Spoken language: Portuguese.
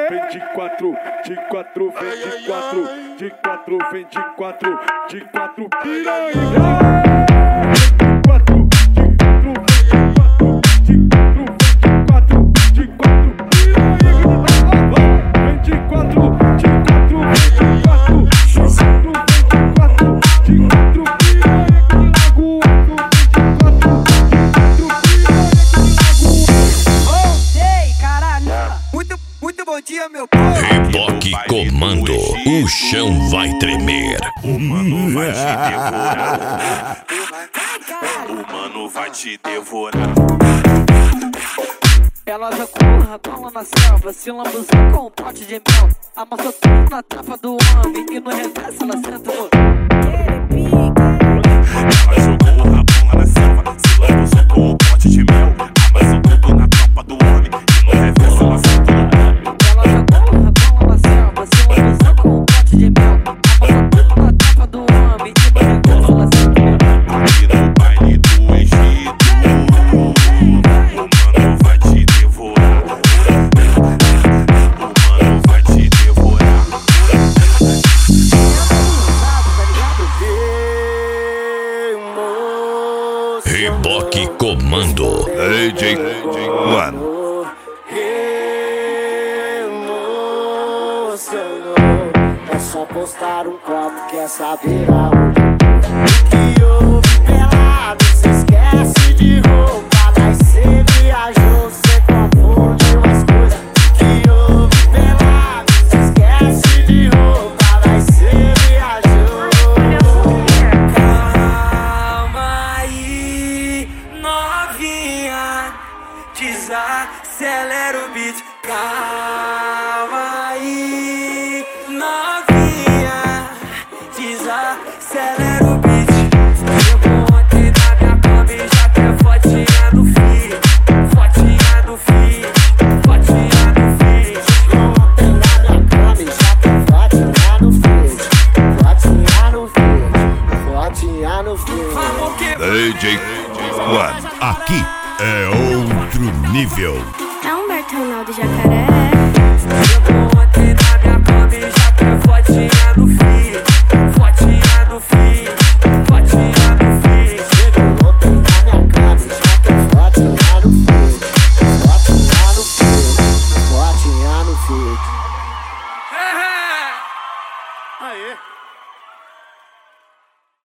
vem de quatro, de quatro, vem de quatro, de quatro, vem de quatro, de quatro, piranha. Reboque comando, o chão vai tremer. O mano vai te devorar. O mano vai te devorar. Ela jogou bola na selva, se lambuzou com um pote de mel. Amassou tudo na tapa do homem e no reverso ela senta no... Ela jogou a bola na selva, se lambuzou com um pote de mel. Amassou tudo na tapa do homem e no reverso ela senta no... Ela jogou a bola na selva, se lambuzou com um pote de mel. Amassou tudo na tapa do homem e no reverso ela senta no... Aqui no baile do Egito, o mano vai te devorar. O mano vai te devorar. Reboque comando, DJ One. É só postar um copo, quer saber aonde que houve pelado, cê esquece de roupa. Daí cê viajou, cê confundiu as coisas. Que houve pelado, cê esquece de roupa. Daí cê viajou. Calma aí, novinha, desacelera o beat. Calma aí, novinha, desacelera o beat. Chegou ontem na minha cama e já quer fotinha no feed. Fotinha no feed, fotinha no feed. Ontem na minha cama e já tem fotinha no feed. Fotinha no feed, fotinha no feed. DJ One. Aqui é outro nível. É um Bertonal do Jacaré. Chegou ontem